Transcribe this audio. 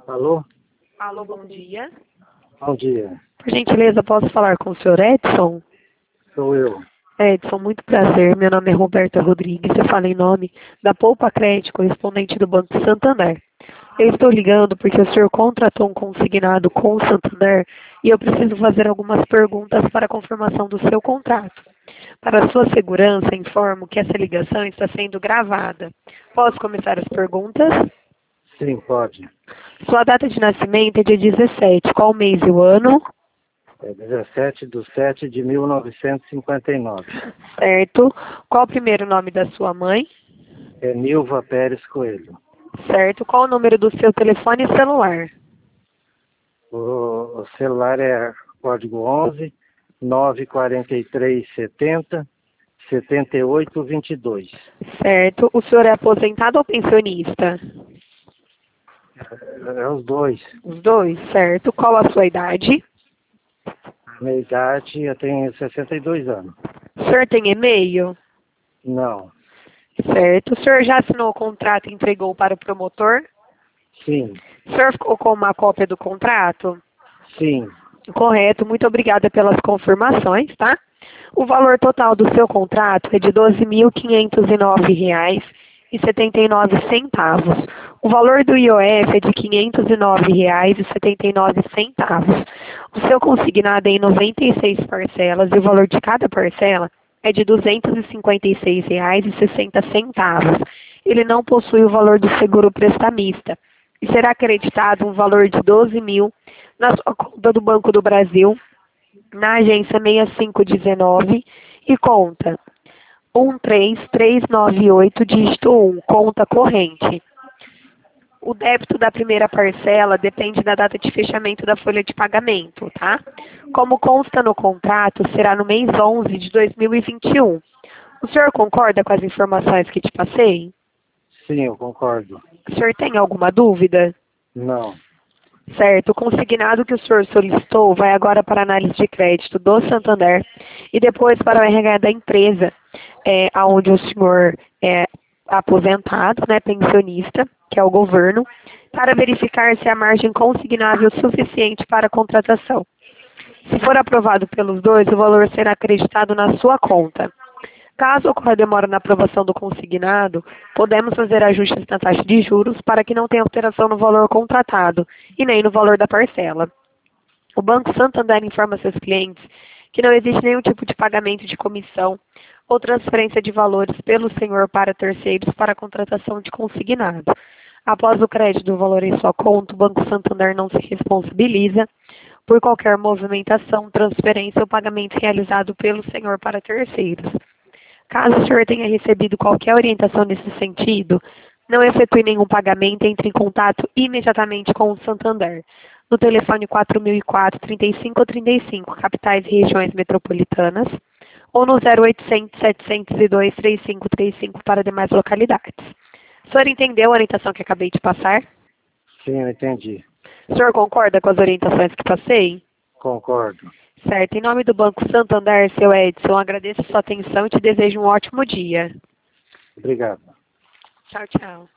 Alô? Alô, bom dia. Bom dia. Por gentileza, posso falar com o senhor Edson? Sou eu. Edson, muito prazer. Meu nome é Roberta Rodrigues. Eu falo em nome da Poupa Crédito, correspondente do Banco Santander. Eu estou ligando porque o senhor contratou um consignado com o Santander e eu preciso fazer algumas perguntas para a confirmação do seu contrato. Para sua segurança, informo que essa ligação está sendo gravada. Posso começar as perguntas? Sim, pode. Sua data de nascimento é dia 17. Qual o mês e o ano? É 17/7/1959. Certo. Qual o primeiro nome da sua mãe? É Nilva Pérez Coelho. Certo. Qual o número do seu telefone celular? O celular é código 11 943 70 78 22. Certo. O senhor é aposentado ou pensionista? É os dois. Os dois, certo. Qual a sua idade? Minha idade, eu tenho 62 anos. O senhor tem e-mail? Não. Certo. O senhor já assinou o contrato e entregou para o promotor? Sim. O senhor ficou com uma cópia do contrato? Sim. Correto. Muito obrigada pelas confirmações, tá? O valor total do seu contrato é de R$ 12.509,79. O valor do IOF é de R$ 509,79. O seu consignado é em 96 parcelas e o valor de cada parcela é de R$ 256,60. Ele não possui o valor do seguro prestamista e será acreditado um valor de R$ 12.000 na sua conta do Banco do Brasil, na agência 6519 e conta 13398, dígito 1, conta corrente. O débito da primeira parcela depende da data de fechamento da folha de pagamento, tá? Como consta no contrato, será no mês 11 de 2021. O senhor concorda com as informações que te passei? Sim, eu concordo. O senhor tem alguma dúvida? Não. Certo, o consignado que o senhor solicitou vai agora para a análise de crédito do Santander e depois para o RH da empresa, onde o senhor é aposentado, né, pensionista, que é o governo, para verificar se a margem consignável é suficiente para a contratação. Se for aprovado pelos dois, o valor será acreditado na sua conta. Caso ocorra demora na aprovação do consignado, podemos fazer ajustes na taxa de juros para que não tenha alteração no valor contratado e nem no valor da parcela. O Banco Santander informa seus clientes que não existe nenhum tipo de pagamento de comissão ou transferência de valores pelo senhor para terceiros para a contratação de consignado. Após o crédito do valor em sua conta, o Banco Santander não se responsabiliza por qualquer movimentação, transferência ou pagamento realizado pelo senhor para terceiros. Caso o senhor tenha recebido qualquer orientação nesse sentido, não efetue nenhum pagamento e entre em contato imediatamente com o Santander, no telefone 4004-3535, capitais e regiões metropolitanas, ou no 0800-702-3535 para demais localidades. O senhor entendeu a orientação que acabei de passar? Sim, eu entendi. O senhor concorda com as orientações que passei? Concordo. Certo. Em nome do Banco Santander, seu Edson, agradeço a sua atenção e te desejo um ótimo dia. Obrigado. Tchau, tchau.